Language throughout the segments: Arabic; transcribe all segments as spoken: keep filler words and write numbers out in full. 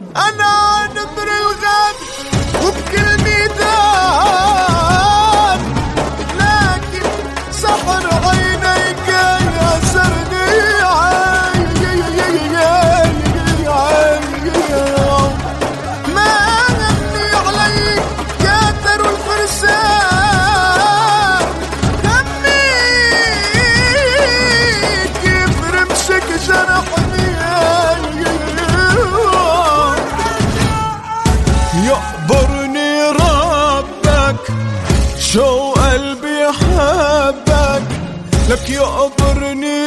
انا نمر الغاب وبكل ميدان، لكن سحر عينيك ياسرني ما همني عليك كاتر الفرسان، همي كيف رمشك جرحني يقبرني ربك شو قلبي حبك، لك يقبرني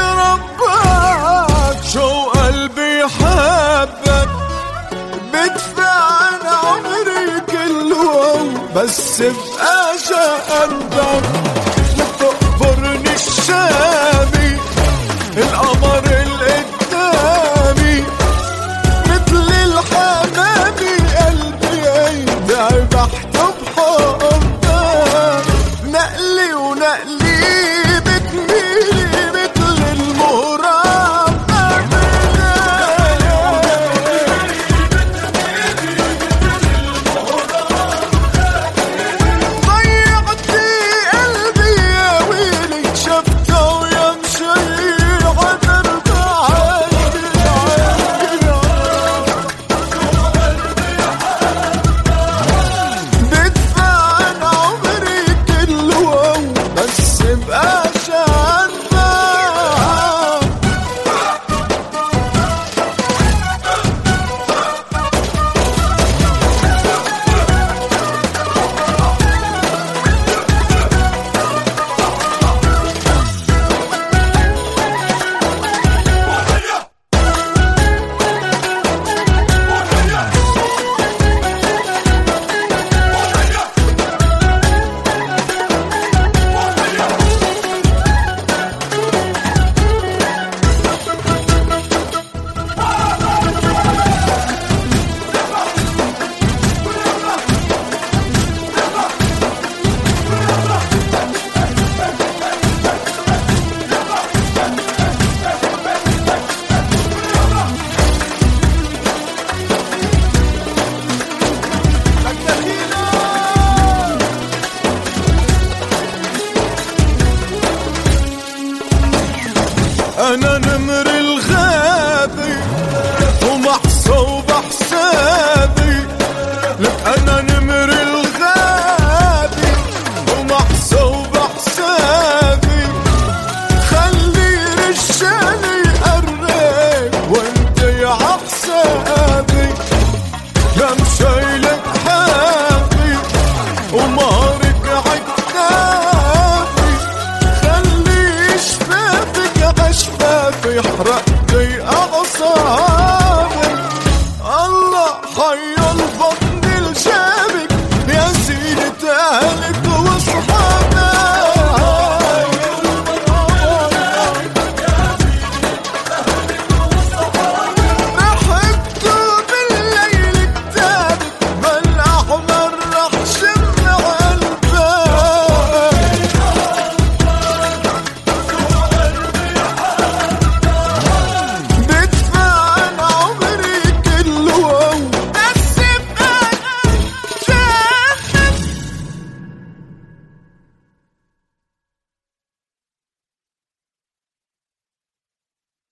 ربك شو قلبي حبك، بدفع عن عمري كله بس بقى قلبك، لك تقبرني الشامي القمر القدامي مثل الحمامي قلبي ذبحته بحبك، نقلي ونقلي بتميلي مثل المربى، ضيعتي قلبي يا ويلي شفته ويمشي عذر بعيد، بدفع عن عمري كله بس بقى أنا نمر الغابي ومحسوب حسابي، لك أنا نمر الغابي ومحسوب حسابي، خلي رجالي يقرب وانت يا حسابي، لمشيلك حافي ومهرك عكتافي، خلي شفافك عشفافي يحرق لي أعصابي.